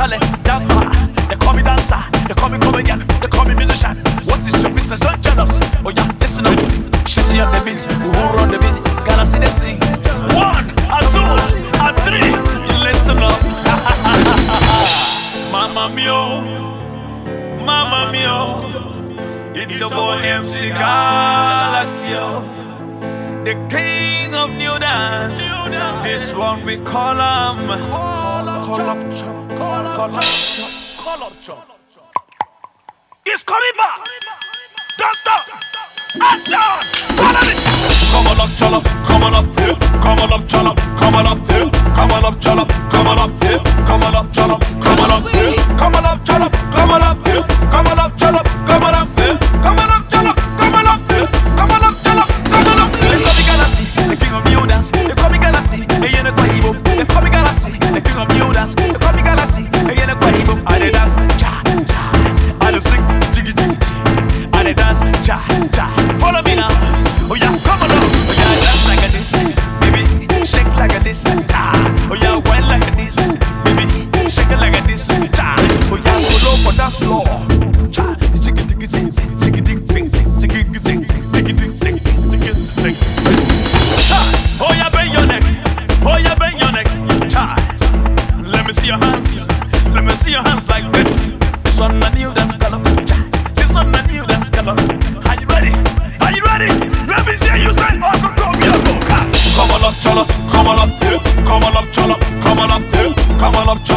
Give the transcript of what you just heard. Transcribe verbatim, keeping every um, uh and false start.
talent, dancer. They call me dancer, they call me comedian, they call me musician. What is your business? Don't jealous. Oh yeah, listen up. She see on the beat, who run the beat? Gotta see the sing. One, a two, a three. Listen up. Mama mio, mama mio. It's your boy M C Galaxio, the king of new dance. This one we call him. Call up chop, call up chop, call up chop. He's coming back. Don't stop. Action. Follow it. Come on up, chop, come on up here. Come on up, chop, come on up here. Come on up, chop, come on up here. Come on up, chop, come on up here. Come on up, chop, come on up here. Come on up, chop, come on up here. Come on up, chop, come on up here. Come on up, chop, come on up here. They call me Galaxy, the king of new dance. They call me Galaxy, the yen of Quaibo. They call me Galaxy, the king of new dance. They call me Galaxy, the yen of Quaibo. I dey dance, cha cha. I dey sing, jiggy jiggy. I dey dance, cha cha. Follow me now. Oh yeah, come on up. Oh yeah, dance like a this, baby. Shake like a this, cha. Oh yeah, wine like a this, baby. Shake it like a this, cha. Oh yeah, go low for dance floor, cha. Jiggy jiggy sing, jiggy jiggy sing, jiggy sing, jiggy jiggy sing, jiggy sing. Cha. Oh yeah, bend your neck. Oh yeah, bend your neck, cha. Let me see your hands. Let me see your hands like this. This one a new dance color, cha. This one a new dance color. Are you ready? Are you ready? Let me see you say, oh, go, go, go, go. Come on up, chola, come on up here. Come on up, chola, come on up here. Come on up, chola.